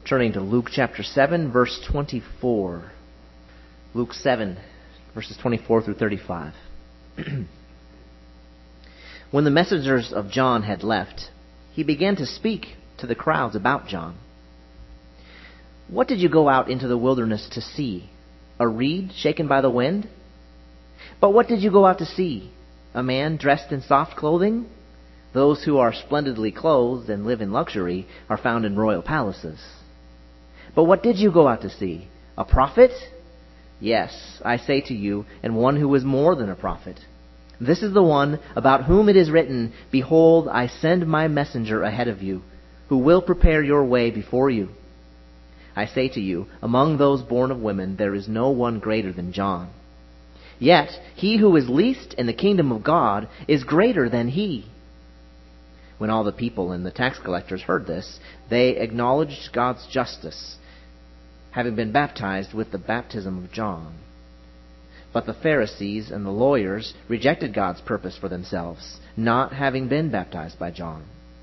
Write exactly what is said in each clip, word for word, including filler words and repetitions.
turning to Luke chapter seven, verse twenty-four. Luke seven, verses twenty-four through thirty-five. When the messengers of John had left, he began to speak to the crowds about John. "What did you go out into the wilderness to see? A reed shaken by the wind? But what did you go out to see? A man dressed in soft clothing? Those who are splendidly clothed and live in luxury are found in royal palaces. But what did you go out to see? A prophet? Yes, I say to you, and one who is more than a prophet. This is the one about whom it is written, 'Behold, I send my messenger ahead of you, who will prepare your way before you.' I say to you, among those born of women, there is no one greater than John. Yet he who is least in the kingdom of God is greater than he." When all the people and the tax collectors heard this, they acknowledged God's justice, having been baptized with the baptism of John. But the Pharisees and the lawyers rejected God's purpose for themselves, not having been baptized by John.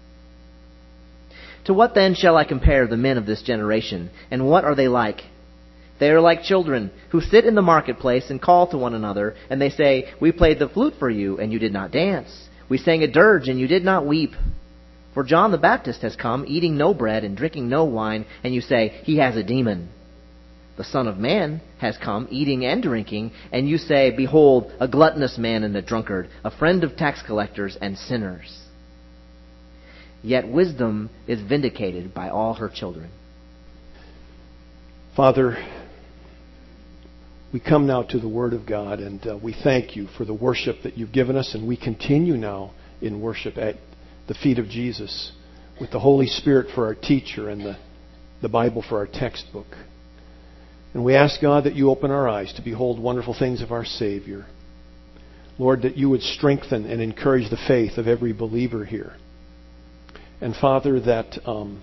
"To what then shall I compare the men of this generation, and what are they like? They are like children who sit in the marketplace and call to one another, and they say, 'We played the flute for you, and you did not dance. We sang a dirge, and you did not weep.' For John the Baptist has come, eating no bread and drinking no wine, and you say, 'He has a demon.' The Son of Man has come, eating and drinking, and you say, 'Behold, a gluttonous man and a drunkard, a friend of tax collectors and sinners.' Yet wisdom is vindicated by all her children." Father, we come now to the Word of God, and uh, we thank you for the worship that you've given us, and we continue now in worship at the feet of Jesus with the Holy Spirit for our teacher and the, the Bible for our textbook. And we ask, God, that you open our eyes to behold wonderful things of our Savior. Lord, that you would strengthen and encourage the faith of every believer here. And Father, that um,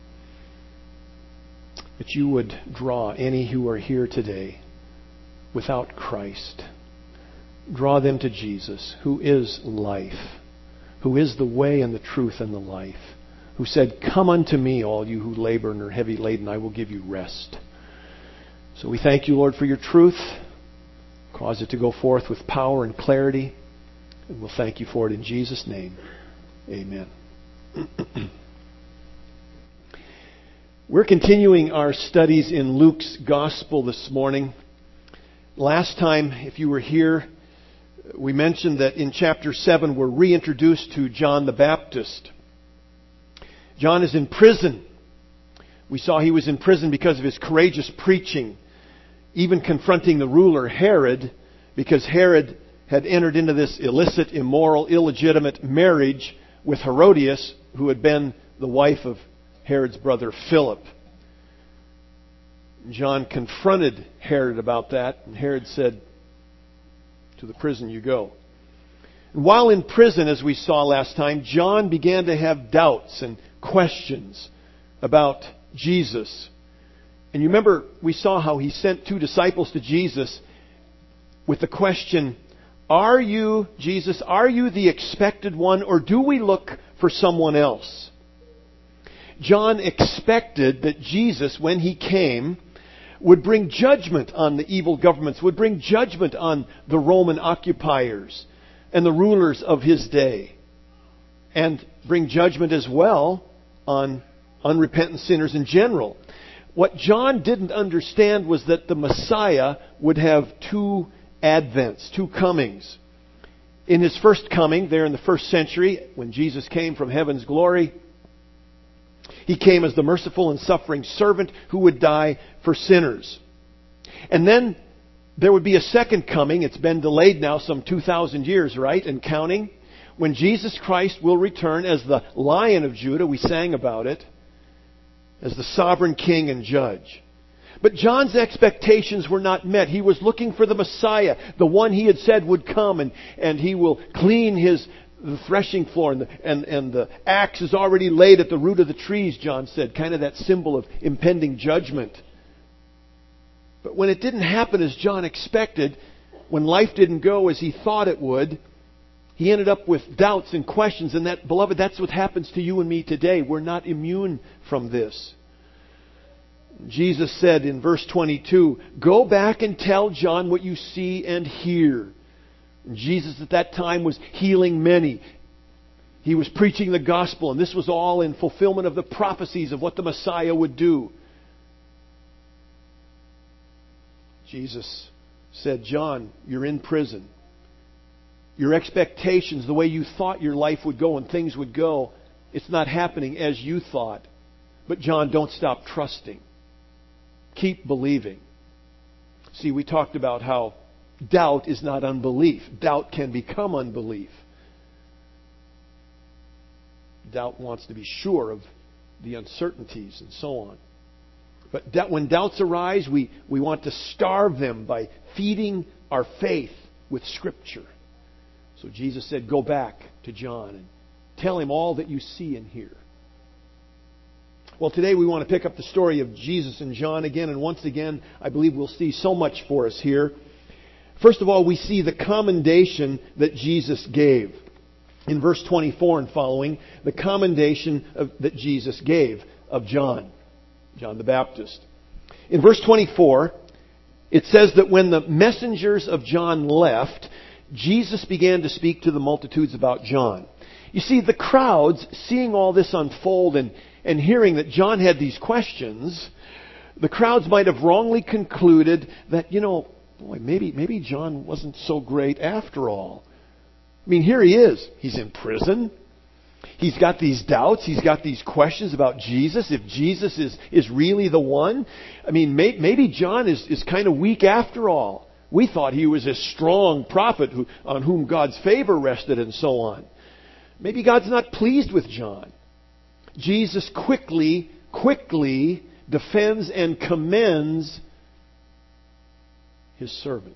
that you would draw any who are here today without Christ. Draw them to Jesus, who is life, who is the way and the truth and the life, who said, "Come unto me, all you who labor and are heavy laden, I will give you rest." So we thank you, Lord, for your truth. Cause it to go forth with power and clarity. And we'll thank you for it in Jesus' name. Amen. We're continuing our studies in Luke's Gospel this morning. Last time, if you were here, we mentioned that in chapter seven we're reintroduced to John the Baptist. John is in prison. We saw he was in prison because of his courageous preaching, even confronting the ruler Herod, because Herod had entered into this illicit, immoral, illegitimate marriage with Herodias, who had been the wife of Herod's brother Philip. John confronted Herod about that, and Herod said, "To the prison you go." And while in prison, as we saw last time, John began to have doubts and questions about Jesus. And you remember, we saw how he sent two disciples to Jesus with the question, "Are you, Jesus, are you the expected one, or do we look for someone else?" John expected that Jesus, when he came, would bring judgment on the evil governments, would bring judgment on the Roman occupiers and the rulers of his day, and bring judgment as well on unrepentant sinners in general. What John didn't understand was that the Messiah would have two advents, two comings. In his first coming, there in the first century, when Jesus came from heaven's glory, he came as the merciful and suffering servant who would die for sinners. And then there would be a second coming. It's been delayed now some two thousand years, right, and counting, when Jesus Christ will return as the Lion of Judah. We sang about it, as the sovereign king and judge. But John's expectations were not met. He was looking for the Messiah, the one he had said would come, and, and he will clean his the threshing floor, and the, and, and the axe is already laid at the root of the trees, John said, kind of that symbol of impending judgment. But when it didn't happen as John expected, when life didn't go as he thought it would, he ended up with doubts and questions. And that, beloved, that's what happens to you and me today. We're not immune from this. Jesus said in verse twenty-two, "Go back and tell John what you see and hear." And Jesus at that time was healing many. He was preaching the gospel, and this was all in fulfillment of the prophecies of what the Messiah would do. Jesus said, "John, you're in prison. Your expectations, the way you thought your life would go and things would go, it's not happening as you thought. But John, don't stop trusting. Keep believing." See, we talked about how doubt is not unbelief. Doubt can become unbelief. Doubt wants to be sure of the uncertainties and so on. But that when doubts arise, we, we want to starve them by feeding our faith with Scripture. So Jesus said, "Go back to John and tell him all that you see and hear." Well, today we want to pick up the story of Jesus and John again. And once again, I believe we'll see so much for us here. First of all, we see the commendation that Jesus gave. In verse twenty-four and following, the commendation of, that Jesus gave of John, John the Baptist. In verse twenty-four, it says that when the messengers of John left, Jesus began to speak to the multitudes about John. You see, the crowds, seeing all this unfold and, and hearing that John had these questions, the crowds might have wrongly concluded that, you know, boy, maybe, maybe John wasn't so great after all. I mean, here he is. He's in prison. He's got these doubts. He's got these questions about Jesus. If Jesus is, is really the one. I mean, may, maybe John is, is kind of weak after all. We thought he was a strong prophet who, on whom God's favor rested and so on. Maybe God's not pleased with John. Jesus quickly, quickly defends and commends his servant,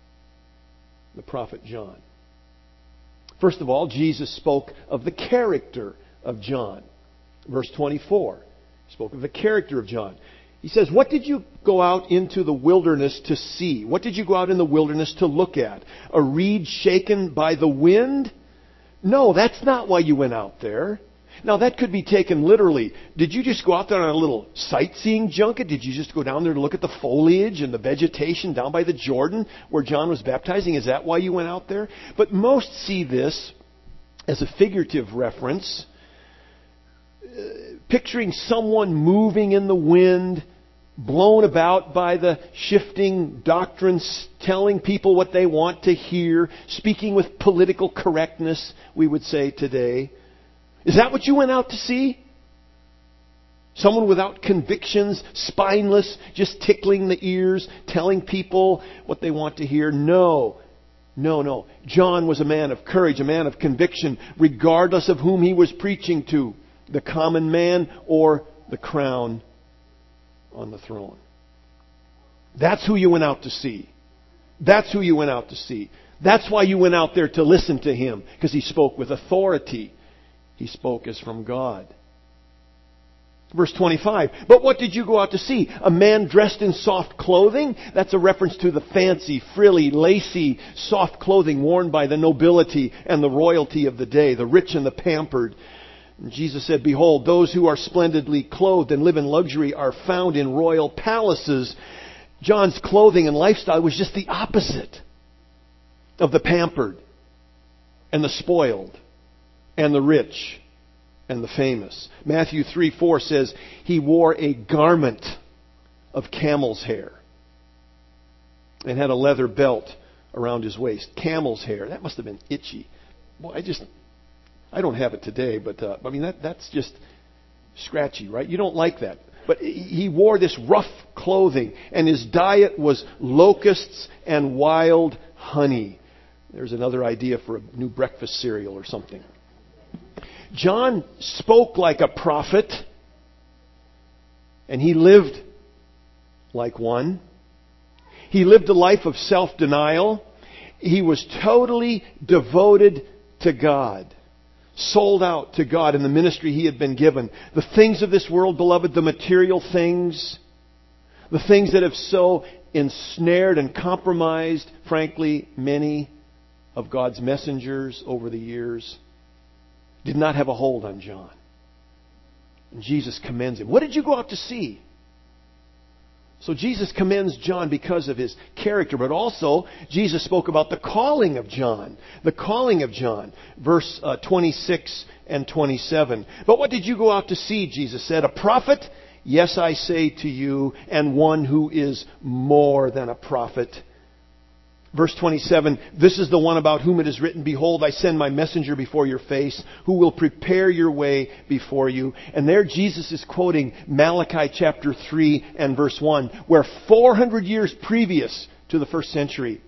the prophet John. First of all, Jesus spoke of the character of John. Verse twenty-four, he spoke of the character of John. He says, "What did you go out into the wilderness to see? What did you go out in the wilderness to look at? A reed shaken by the wind? No, that's not why you went out there." Now, that could be taken literally. Did you just go out there on a little sightseeing junket? Did you just go down there to look at the foliage and the vegetation down by the Jordan where John was baptizing? Is that why you went out there? But most see this as a figurative reference, uh, picturing someone moving in the wind, blown about by the shifting doctrines, telling people what they want to hear, speaking with political correctness, we would say today. Is that what you went out to see? Someone without convictions, spineless, just tickling the ears, telling people what they want to hear? No. No, no. John was a man of courage, a man of conviction, regardless of whom he was preaching to, the common man or the crown on the throne. That's who you went out to see. That's who you went out to see. That's why you went out there to listen to him, because he spoke with authority. He spoke as from God. Verse twenty-five, "But what did you go out to see? A man dressed in soft clothing?" That's a reference to the fancy, frilly, lacy, soft clothing worn by the nobility and the royalty of the day, the rich and the pampered. And Jesus said, "Behold, those who are splendidly clothed and live in luxury are found in royal palaces." John's clothing and lifestyle was just the opposite of the pampered and the spoiled and the rich and the famous. Matthew three four says, "He wore a garment of camel's hair and had a leather belt around his waist." Camel's hair. That must have been itchy. Well, I just, I don't have it today, but uh, I mean, that that's just scratchy, right? You don't like that. But he wore this rough clothing, and his diet was locusts and wild honey. There's another idea for a new breakfast cereal or something. John spoke like a prophet, and he lived like one. He lived a life of self-denial. He was totally devoted to God, sold out to God in the ministry he had been given. The things of this world, beloved, the material things, the things that have so ensnared and compromised, frankly, many of God's messengers over the years, did not have a hold on John. And Jesus commends him. What did you go out to see? So Jesus commends John because of his character, but also Jesus spoke about the calling of John. The calling of John. Verse uh, twenty-six and twenty-seven. But what did you go out to see? Jesus said. A prophet? Yes, I say to you, and one who is more than a prophet. Verse twenty-seven, this is the one about whom it is written, behold, I send my messenger before your face, who will prepare your way before you. And there Jesus is quoting Malachi chapter three and verse one, where four hundred years previous to the first century,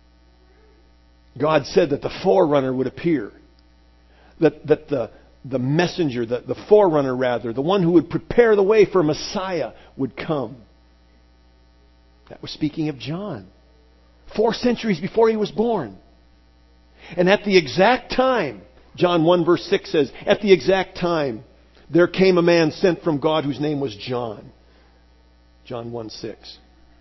God said that the forerunner would appear. That, that the, the messenger, the, the forerunner rather, the one who would prepare the way for Messiah would come. That was speaking of John. Four centuries before he was born. And at the exact time, John one verse six says, at the exact time, there came a man sent from God whose name was John. John one six.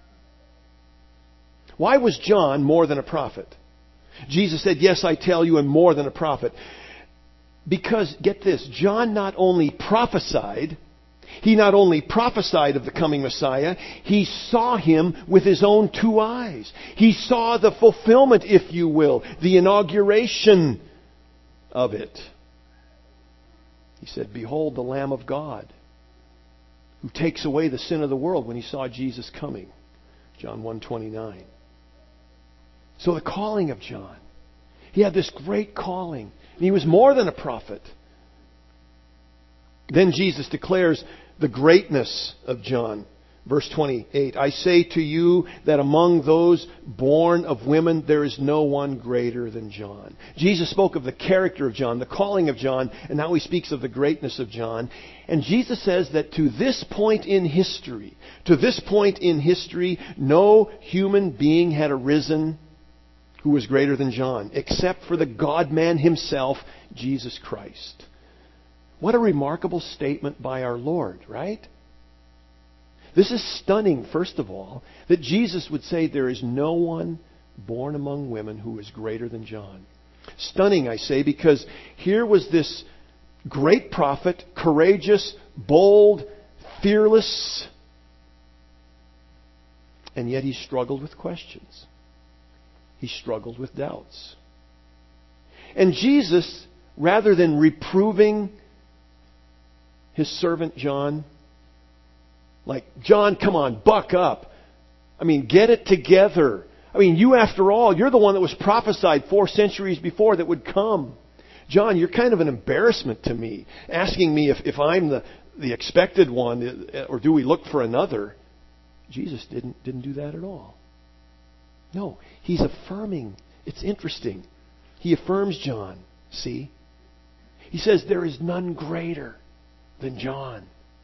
Why was John more than a prophet? Jesus said, yes, I tell you, and more than a prophet. Because, get this, John not only prophesied, he not only prophesied of the coming Messiah, he saw him with his own two eyes. He saw the fulfillment, if you will, the inauguration of it. He said, behold the Lamb of God who takes away the sin of the world, when he saw Jesus coming. John one twenty-nine. So the calling of John. He had this great calling. And he was more than a prophet. Then Jesus declares the greatness of John. Verse twenty-eight, I say to you that among those born of women there is no one greater than John. Jesus spoke of the character of John, the calling of John, and now he speaks of the greatness of John. And Jesus says that to this point in history, to this point in history, no human being had arisen who was greater than John, except for the God-man himself, Jesus Christ. What a remarkable statement by our Lord, right? This is stunning, first of all, that Jesus would say there is no one born among women who is greater than John. Stunning, I say, because here was this great prophet, courageous, bold, fearless, and yet he struggled with questions. He struggled with doubts. And Jesus, rather than reproving his servant John, like, John, come on, buck up. I mean, get it together. I mean, you, after all, you're the one that was prophesied four centuries before that would come. John, you're kind of an embarrassment to me, asking me if, if I'm the, the expected one, or do we look for another? Jesus didn't, didn't do that at all. No, he's affirming. It's interesting. He affirms John, see? He says there is none greater than John.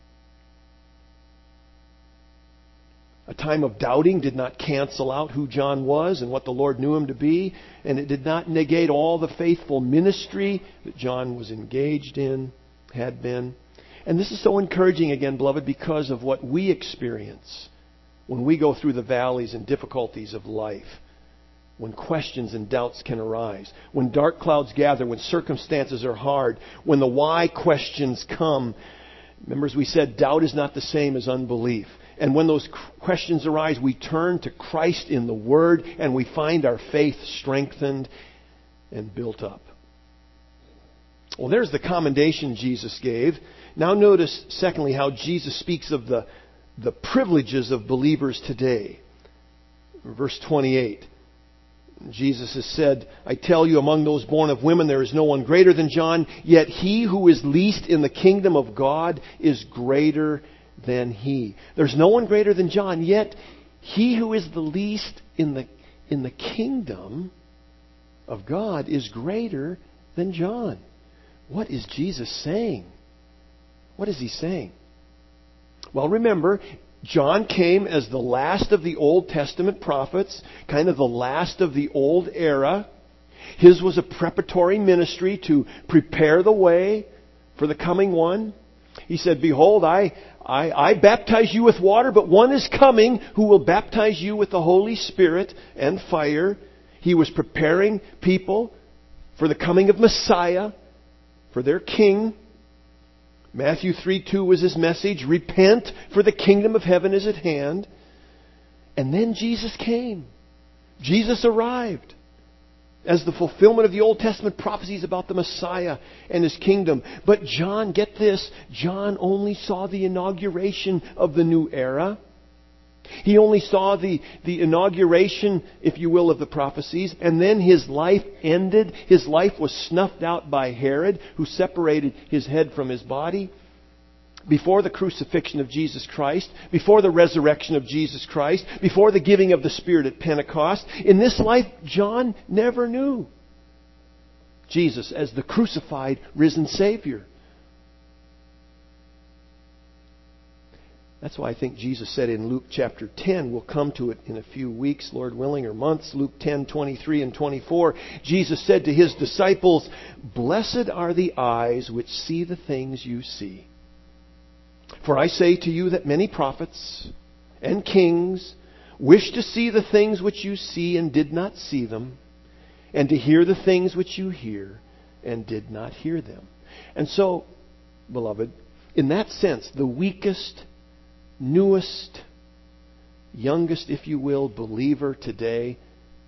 A time of doubting did not cancel out who John was and what the Lord knew him to be, and it did not negate all the faithful ministry that John was engaged in, had been. And this is so encouraging again, beloved, because of what we experience when we go through the valleys and difficulties of life, when questions and doubts can arise, when dark clouds gather, when circumstances are hard, when the why questions come. Remember, as we said, doubt is not the same as unbelief. And when those questions arise, we turn to Christ in the Word, and we find our faith strengthened and built up. Well, there's the commendation Jesus gave. Now notice, secondly, how Jesus speaks of the, the privileges of believers today. Verse twenty-eight. Jesus has said, I tell you, among those born of women there is no one greater than John, yet he who is least in the kingdom of God is greater than he. There's no one greater than John, yet he who is the least in the, in the kingdom of God is greater than John. What is Jesus saying? What is he saying? Well, remember, John came as the last of the Old Testament prophets, kind of the last of the old era. His was a preparatory ministry to prepare the way for the coming one. He said, behold, I, I, I baptize you with water, but one is coming who will baptize you with the Holy Spirit and fire. He was preparing people for the coming of Messiah, for their king. Matthew three two was his message. Repent, for the kingdom of heaven is at hand. And then Jesus came. Jesus arrived as the fulfillment of the Old Testament prophecies about the Messiah and His kingdom. But John, get this, John only saw the inauguration of the new era. He only saw the, the inauguration, if you will, of the prophecies, and then his life ended. His life was snuffed out by Herod, who separated his head from his body. Before the crucifixion of Jesus Christ, before the resurrection of Jesus Christ, before the giving of the Spirit at Pentecost, in this life, John never knew Jesus as the crucified, risen Savior. That's why I think Jesus said in Luke chapter ten, we'll come to it in a few weeks, Lord willing, or months, Luke ten, twenty-three and twenty-four, Jesus said to His disciples, "Blessed are the eyes which see the things you see. For I say to you that many prophets and kings wished to see the things which you see and did not see them, and to hear the things which you hear and did not hear them." And so, beloved, in that sense, the weakest, newest, youngest, if you will, believer today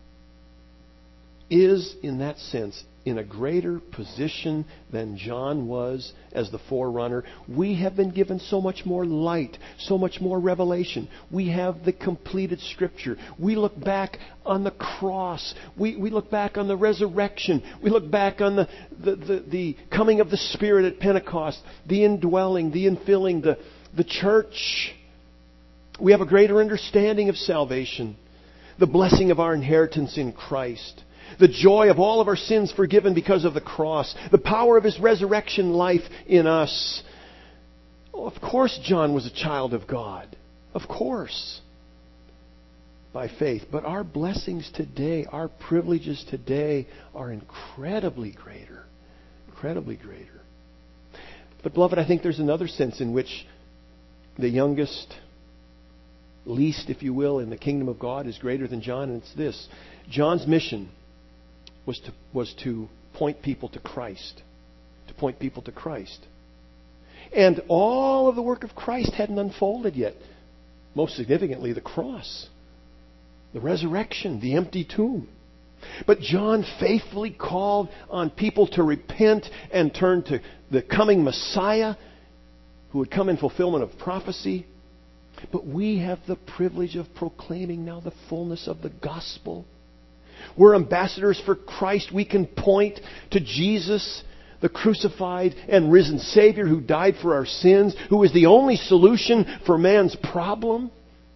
is, in that sense, in a greater position than John was as the forerunner. We have been given so much more light, so much more revelation. We have the completed Scripture. We look back on the cross. We, we look back on the resurrection. We look back on the, the, the, the coming of the Spirit at Pentecost, the indwelling, the infilling, the, the church. We have a greater understanding of salvation, the blessing of our inheritance in Christ, the joy of all of our sins forgiven because of the cross, the power of His resurrection life in us. Oh, of course John was a child of God. Of course. By faith. But our blessings today, our privileges today are incredibly greater. Incredibly greater. But beloved, I think there's another sense in which the youngest, least, if you will, in the kingdom of God is greater than John, and it's this. John's mission was to, was to point people to Christ. To point people to Christ. And all of the work of Christ hadn't unfolded yet. Most significantly, the cross, the resurrection, the empty tomb. But John faithfully called on people to repent and turn to the coming Messiah who would come in fulfillment of prophecy. But we have the privilege of proclaiming now the fullness of the gospel. We're ambassadors for Christ. We can point to Jesus, the crucified and risen Savior who died for our sins, who is the only solution for man's problem.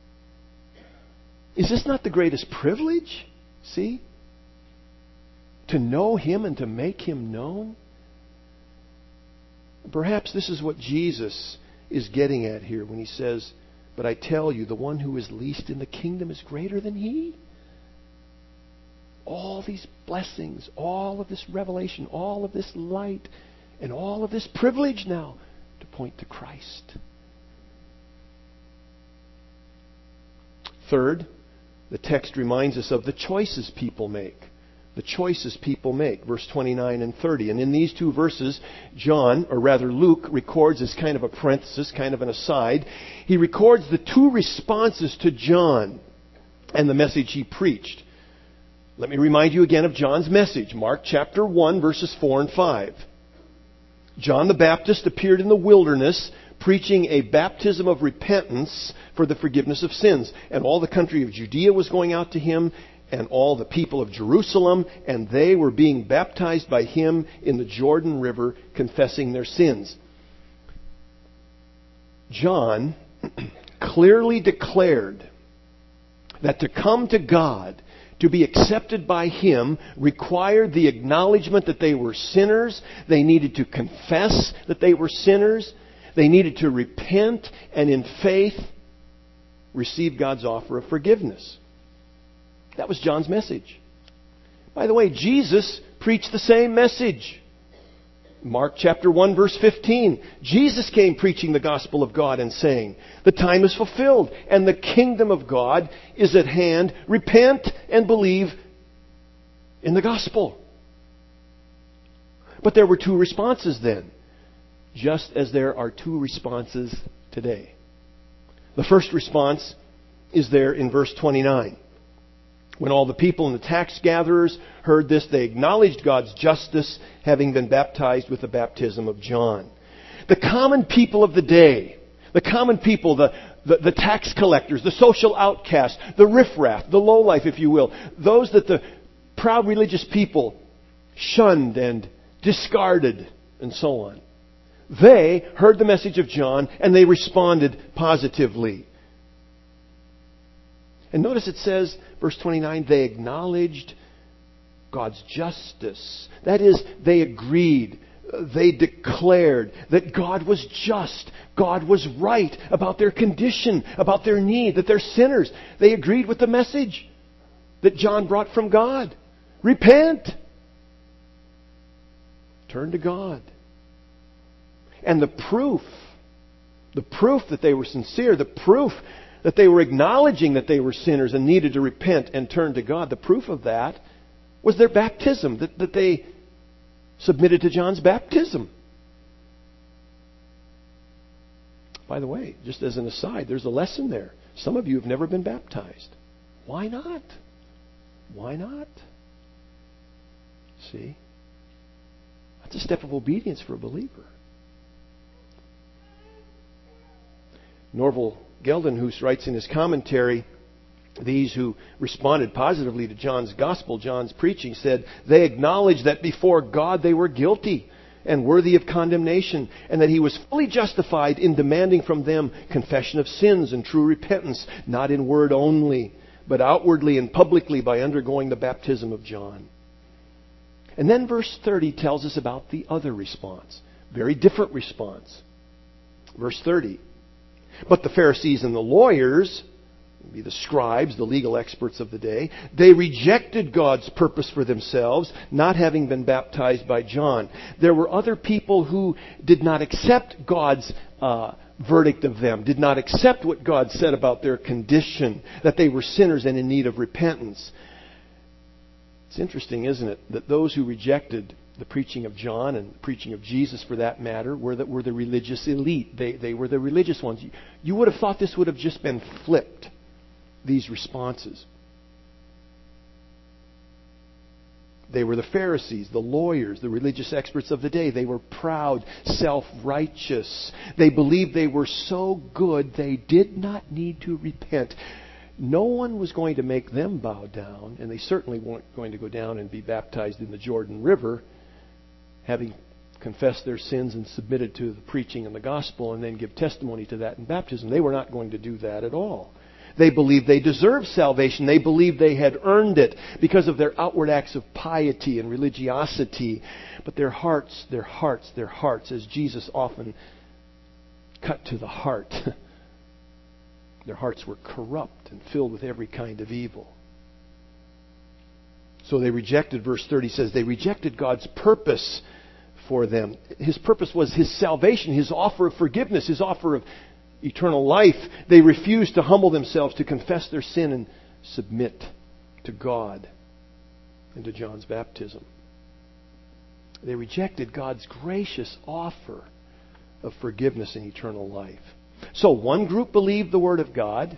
Is this not the greatest privilege? See? To know Him and to make Him known? Perhaps this is what Jesus is getting at here when He says, "But I tell you, the one who is least in the kingdom is greater than he." All these blessings, all of this revelation, all of this light, and all of this privilege now to point to Christ. Third, the text reminds us of the choices people make. The choices people make. Verse twenty-nine and thirty. And in these two verses, John, or rather Luke, records as kind of a parenthesis, kind of an aside. He records the two responses to John and the message he preached. Let me remind you again of John's message. Mark chapter one, verses four and five. John the Baptist appeared in the wilderness, preaching a baptism of repentance for the forgiveness of sins. And all the country of Judea was going out to him, and all the people of Jerusalem, and they were being baptized by him in the Jordan River, confessing their sins. John clearly declared that to come to God, to be accepted by Him, required the acknowledgement that they were sinners. They needed to confess that they were sinners. They needed to repent and in faith receive God's offer of forgiveness. That was John's message. By the way, Jesus preached the same message. Mark chapter one, verse fifteen. Jesus came preaching the gospel of God and saying, "The time is fulfilled and the kingdom of God is at hand. Repent and believe in the gospel." But there were two responses then, just as there are two responses today. The first response is there in verse twenty-nine. When all the people and the tax gatherers heard this, they acknowledged God's justice, having been baptized with the baptism of John. The common people of the day, the common people, the, the, the tax collectors, the social outcasts, the riffraff, the lowlife, if you will, those that the proud religious people shunned and discarded and so on. They heard the message of John and they responded positively. And notice it says, verse twenty-nine, they acknowledged God's justice. That is, they agreed, they declared that God was just, God was right about their condition, about their need, that they're sinners. They agreed with the message that John brought from God. Repent. Turn to God. And the proof, the proof that they were sincere, the proof that they were acknowledging that they were sinners and needed to repent and turn to God, the proof of that was their baptism, that, that they submitted to John's baptism. By the way, just as an aside, there's a lesson there. Some of you have never been baptized. Why not? Why not? See? That's a step of obedience for a believer. Norval Geldenhuis writes in his commentary, these who responded positively to John's gospel, John's preaching, said they acknowledged that before God they were guilty and worthy of condemnation, and that He was fully justified in demanding from them confession of sins and true repentance, not in word only, but outwardly and publicly by undergoing the baptism of John. And then verse thirty tells us about the other response. Very different response. Verse thirty. But the Pharisees and the lawyers, be the scribes, the legal experts of the day, they rejected God's purpose for themselves, not having been baptized by John. There were other people who did not accept God's uh, verdict of them, did not accept what God said about their condition, that they were sinners and in need of repentance. It's interesting, isn't it, that those who rejected the preaching of John and the preaching of Jesus, for that matter, were the, were the religious elite. They, they were the religious ones. You, you would have thought this would have just been flipped, these responses. They were the Pharisees, the lawyers, the religious experts of the day. They were proud, self-righteous. They believed they were so good they did not need to repent. No one was going to make them bow down, and they certainly weren't going to go down and be baptized in the Jordan River, having confessed their sins and submitted to the preaching and the gospel and then give testimony to that in baptism. They were not going to do that at all. They believed they deserved salvation. They believed they had earned it because of their outward acts of piety and religiosity. But their hearts, their hearts, their hearts, as Jesus often cut to the heart, their hearts were corrupt and filled with every kind of evil. So they rejected, verse thirty says, they rejected God's purpose for them. His purpose was His salvation, His offer of forgiveness, His offer of eternal life. They refused to humble themselves, to confess their sin and submit to God and to John's baptism. They rejected God's gracious offer of forgiveness and eternal life. So one group believed the Word of God,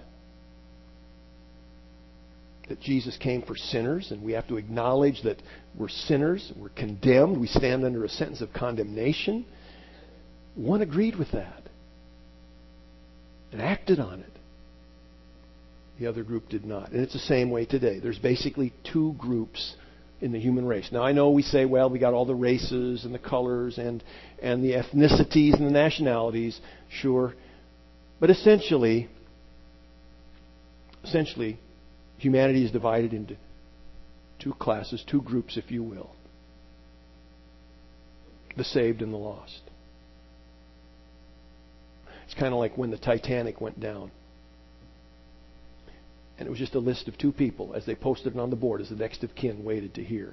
that Jesus came for sinners, and we have to acknowledge that we're sinners, we're condemned, we stand under a sentence of condemnation. One agreed with that and acted on it. The other group did not. And it's the same way today. There's basically two groups in the human race. Now I know we say, well, we got all the races and the colors and, and the ethnicities and the nationalities, sure. But essentially, essentially, humanity is divided into two classes, two groups, if you will. The saved and the lost. It's kind of like when the Titanic went down. And it was just a list of two people as they posted it on the board as the next of kin waited to hear.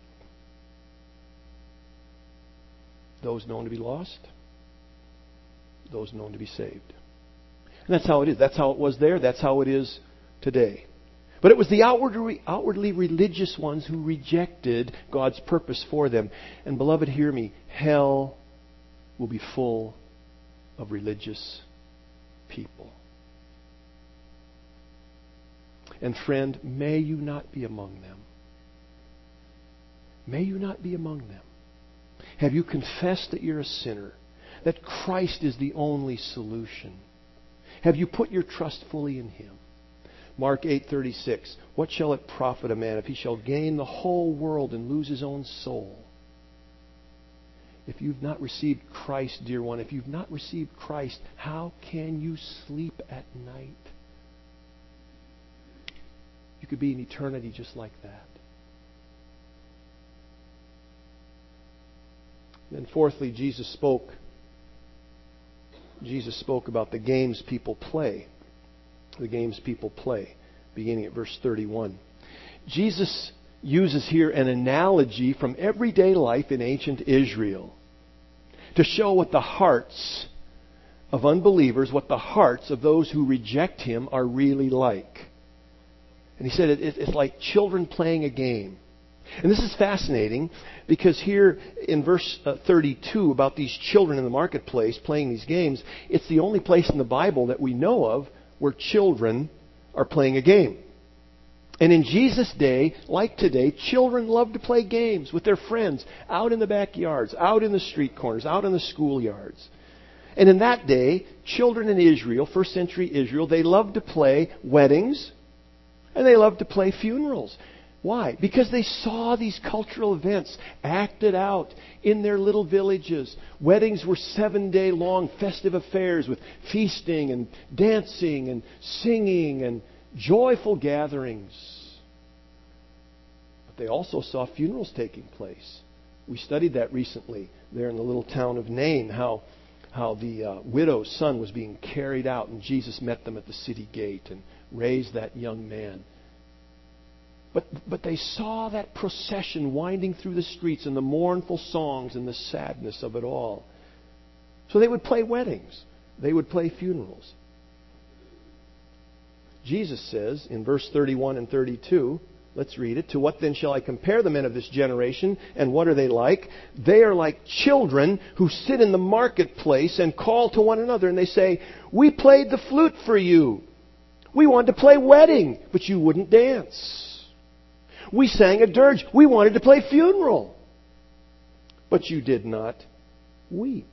Those known to be lost, those known to be saved. And that's how it is. That's how it was there. That's how it is today. But it was the outwardly, outwardly religious ones who rejected God's purpose for them. And beloved, hear me. Hell will be full of religious people. And friend, may you not be among them. May you not be among them. Have you confessed that you're a sinner? That Christ is the only solution? Have you put your trust fully in Him? Mark eight thirty-six, what shall it profit a man if he shall gain the whole world and lose his own soul? If you've not received Christ, dear one, if you've not received Christ, how can you sleep at night? You could be in eternity just like that. Then fourthly, Jesus spoke. Jesus spoke about the games people play. The games people play, beginning at verse thirty-one. Jesus uses here an analogy from everyday life in ancient Israel to show what the hearts of unbelievers, what the hearts of those who reject Him are really like. And He said it, it's like children playing a game. And this is fascinating because here in verse thirty-two about these children in the marketplace playing these games, it's the only place in the Bible that we know of where children are playing a game. And in Jesus' day, like today, children love to play games with their friends out in the backyards, out in the street corners, out in the schoolyards. And in that day, children in Israel, first century Israel, they loved to play weddings and they loved to play funerals. Why? Because they saw these cultural events acted out in their little villages. Weddings were seven-day long festive affairs with feasting and dancing and singing and joyful gatherings. But they also saw funerals taking place. We studied that recently there in the little town of Nain, how, how the uh, widow's son was being carried out, and Jesus met them at the city gate and raised that young man. But, but they saw that procession winding through the streets and the mournful songs and the sadness of it all. So they would play weddings. They would play funerals. Jesus says in verse thirty-one and thirty-two, let's read it. To what then shall I compare the men of this generation? And what are they like? They are like children who sit in the marketplace and call to one another. And they say, we played the flute for you. We wanted to play wedding, but you wouldn't dance. We sang a dirge. We wanted to play funeral, but you did not weep.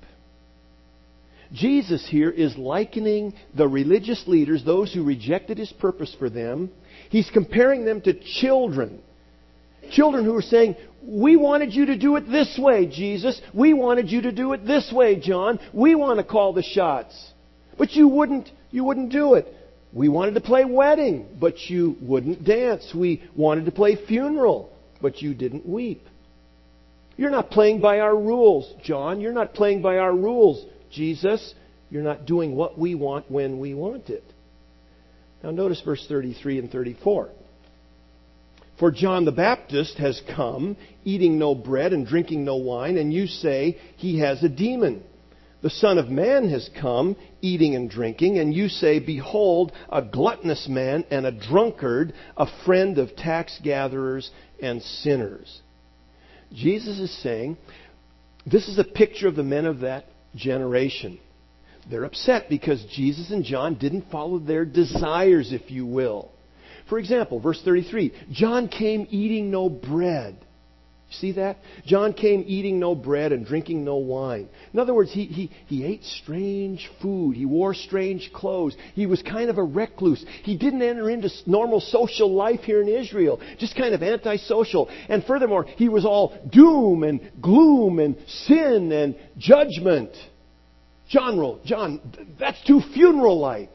Jesus here is likening the religious leaders, those who rejected His purpose for them. He's comparing them to children. Children who are saying, we wanted you to do it this way, Jesus. We wanted you to do it this way, John. We want to call the shots. But you wouldn't, you wouldn't do it. We wanted to play wedding, but you wouldn't dance. We wanted to play funeral, but you didn't weep. You're not playing by our rules, John. You're not playing by our rules, Jesus. You're not doing what we want when we want it. Now notice verse thirty-three and thirty-four. For John the Baptist has come, eating no bread and drinking no wine, and you say he has a demon. The Son of Man has come, eating and drinking, and you say, behold, a gluttonous man and a drunkard, a friend of tax gatherers and sinners. Jesus is saying, this is a picture of the men of that generation. They're upset because Jesus and John didn't follow their desires, if you will. For example, verse thirty-three, John came eating no bread. See that? John came eating no bread and drinking no wine. In other words, he, he, he ate strange food. He wore strange clothes. He was kind of a recluse. He didn't enter into normal social life here in Israel. Just kind of antisocial. And furthermore, he was all doom and gloom and sin and judgment. John, John, that's too funeral-like.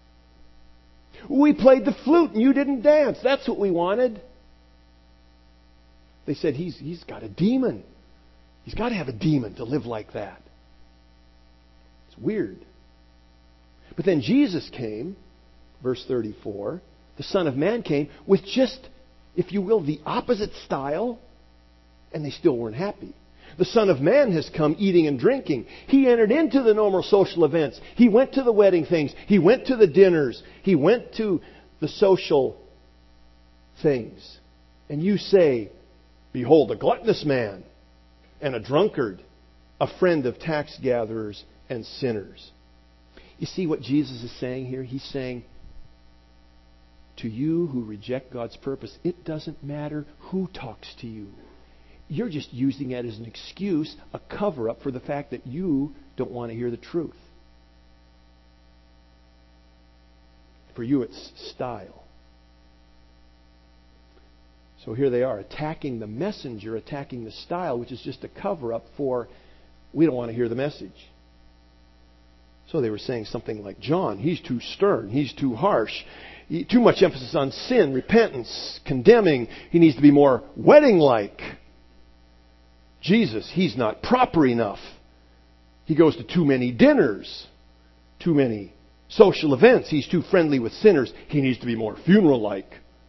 We played the flute and you didn't dance. That's what we wanted. They said, he's, he's got a demon. He's got to have a demon to live like that. It's weird. But then Jesus came, verse thirty-four, the Son of Man came with just, if you will, the opposite style, and they still weren't happy. The Son of Man has come eating and drinking. He entered into the normal social events. He went to the wedding things. He went to the dinners. He went to the social things. And you say, behold, a gluttonous man and a drunkard, a friend of tax gatherers and sinners. You see what Jesus is saying here? He's saying to you who reject God's purpose, it doesn't matter who talks to you. You're just using it as an excuse, a cover-up for the fact that you don't want to hear the truth. For you, it's style. So here they are, attacking the messenger, attacking the style, which is just a cover-up for, we don't want to hear the message. So they were saying something like, John, he's too stern, he's too harsh, he, too much emphasis on sin, repentance, condemning, he needs to be more wedding-like. Jesus, he's not proper enough. He goes to too many dinners, too many social events, he's too friendly with sinners, he needs to be more funeral-like.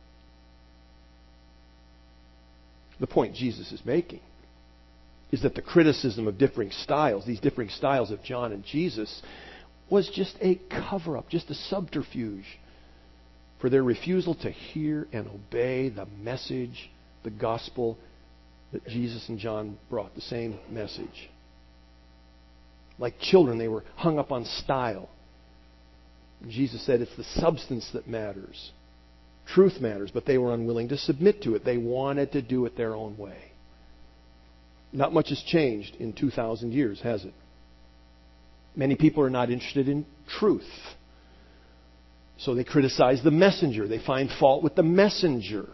The point Jesus is making is that the criticism of differing styles, these differing styles of John and Jesus, was just a cover-up, just a subterfuge for their refusal to hear and obey the message, the gospel that Jesus and John brought, the same message. Like children, they were hung up on style. And Jesus said it's the substance that matters. Truth matters, but they were unwilling to submit to it. They wanted to do it their own way. Not much has changed in two thousand years, has it? Many people are not interested in truth. So they criticize the messenger. They find fault with the messenger.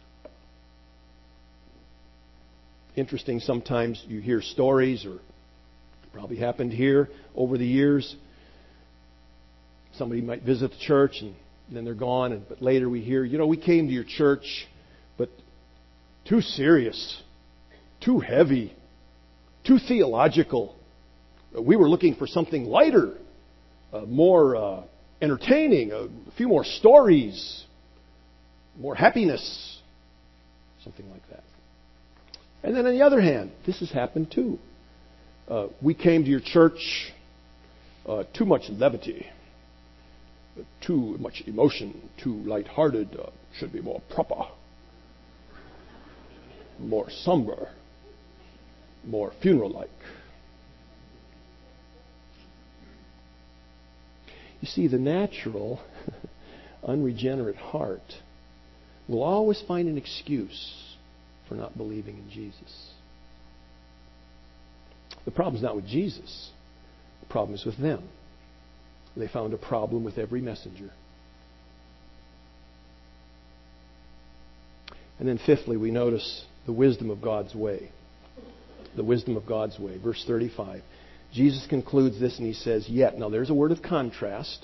Interesting, sometimes you hear stories, or probably happened here over the years. Somebody might visit the church and then they're gone, and but later we hear, you know, we came to your church, but too serious, too heavy, too theological. We were looking for something lighter, uh, more uh, entertaining, a few more stories, more happiness, something like that. And then on the other hand, this has happened too. Uh, we came to your church, uh, too much levity, too much emotion, too lighthearted, uh, should be more proper, more somber, more funeral-like. You see, the natural, unregenerate heart will always find an excuse for not believing in Jesus. The problem is not with Jesus. The problem is with them. They found a problem with every messenger. And then fifthly, we notice the wisdom of God's way. The wisdom of God's way. Verse thirty-five. Jesus concludes this and he says, yet. Now there's a word of contrast.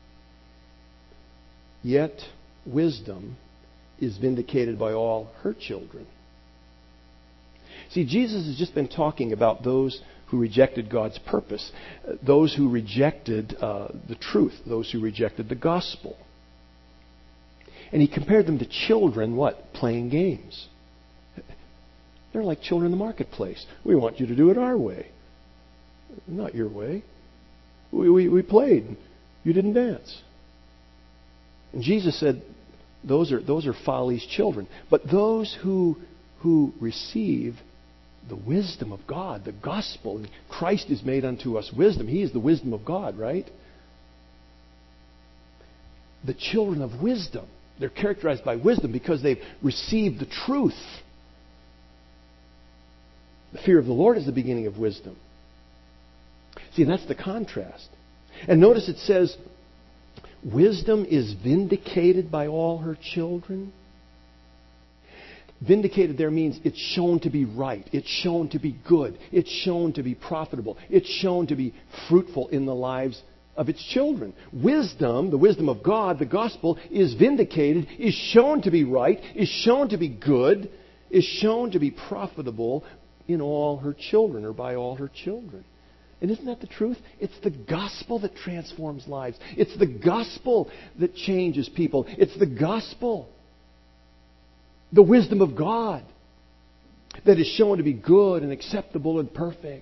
Yet wisdom is vindicated by all her children. See, Jesus has just been talking about those who rejected God's purpose, those who rejected uh, the truth, those who rejected the gospel. And he compared them to children, what? Playing games. They're like children in the marketplace. We want you to do it our way. Not your way. We, we, we played. You didn't dance. And Jesus said, those are, those are folly's children. But those who, who receive the wisdom of God, the gospel, and Christ is made unto us wisdom. He is the wisdom of God, right? The children of wisdom. They're characterized by wisdom because they've received the truth. The fear of the Lord is the beginning of wisdom. See, that's the contrast. And notice it says, wisdom is vindicated by all her children. Vindicated there means it's shown to be right. It's shown to be good. It's shown to be profitable. It's shown to be fruitful in the lives of its children. Wisdom, the wisdom of God, the gospel, is vindicated, is shown to be right, is shown to be good, is shown to be profitable in all her children, or by all her children. And isn't that the truth? It's the gospel that transforms lives. It's the gospel that changes people. It's the gospel, the wisdom of God, that is shown to be good and acceptable and perfect.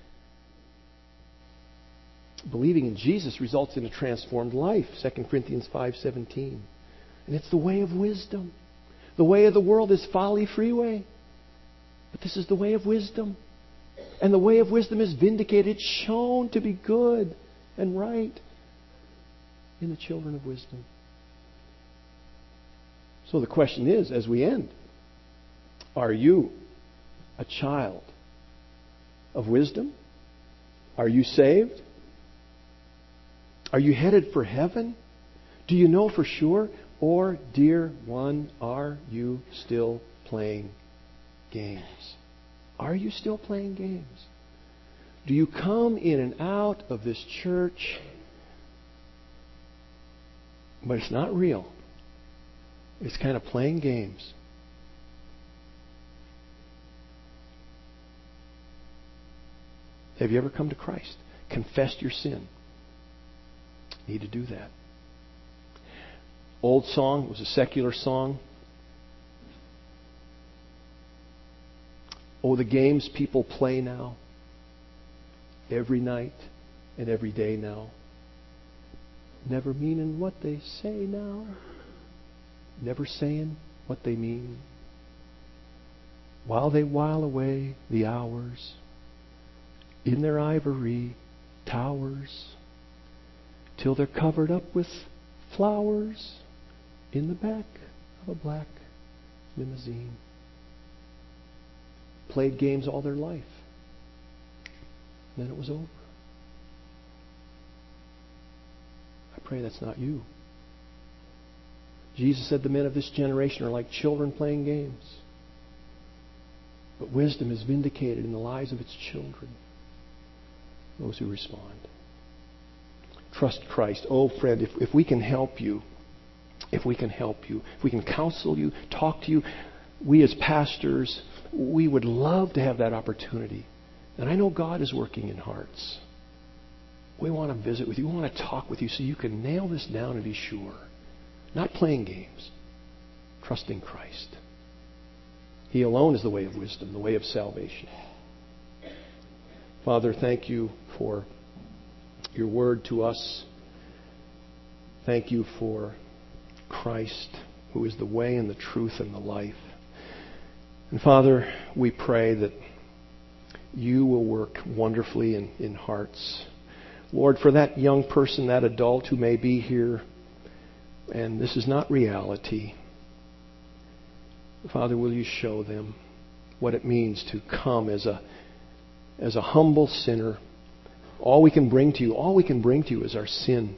Believing in Jesus results in a transformed life, Second Corinthians five seventeen. And it's the way of wisdom. The way of the world is folly freeway. But this is the way of wisdom. And the way of wisdom is vindicated, shown to be good and right in the children of wisdom. So the question is, as we end, are you a child of wisdom? Are you saved? Are you headed for heaven? Do you know for sure? Or, dear one, are you still playing games? Are you still playing games? Do you come in and out of this church, but it's not real? It's kind of playing games. Have you ever come to Christ? Confessed your sin? You need to do that. Old song, it was a secular song. Oh, the games people play now. Every night and every day now. Never meaning what they say now. Never saying what they mean. While they while away the hours in their ivory towers, till they're covered up with flowers in the back of a black limousine. Played games all their life. And then it was over. I pray that's not you. Jesus said the men of this generation are like children playing games. But wisdom is vindicated in the lives of its children, those who respond. Trust Christ. Oh, friend, if, if we can help you, if we can help you, if we can counsel you, talk to you, we as pastors, we would love to have that opportunity. And I know God is working in hearts. We want to visit with you. We want to talk with you so you can nail this down and be sure. Not playing games. Trusting Christ. He alone is the way of wisdom, the way of salvation. Father, thank you for your word to us. Thank you for Christ, who is the way and the truth and the life. And Father, we pray that you will work wonderfully in, in hearts. Lord, for that young person, that adult who may be here, and this is not reality, Father, will you show them what it means to come as a as a humble sinner. All we can bring to you, all we can bring to you is our sin.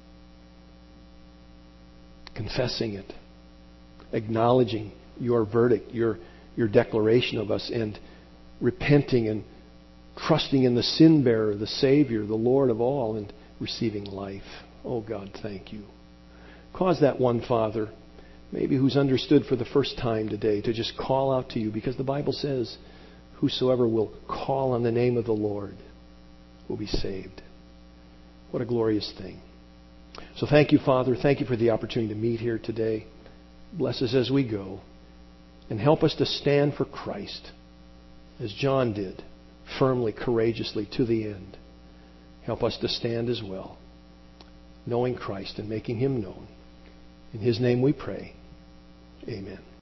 Confessing it. Acknowledging your verdict, your, your declaration of us, and repenting and trusting in the sin bearer, the Savior, the Lord of all, and receiving life. Oh God, thank you. Cause that one, Father, maybe who's understood for the first time today, to just call out to you, because the Bible says, whosoever will call on the name of the Lord will be saved. What a glorious thing. So thank you, Father. Thank you for the opportunity to meet here today. Bless us as we go. And help us to stand for Christ, as John did, firmly, courageously, to the end. Help us to stand as well, knowing Christ and making Him known. In His name we pray. Amen.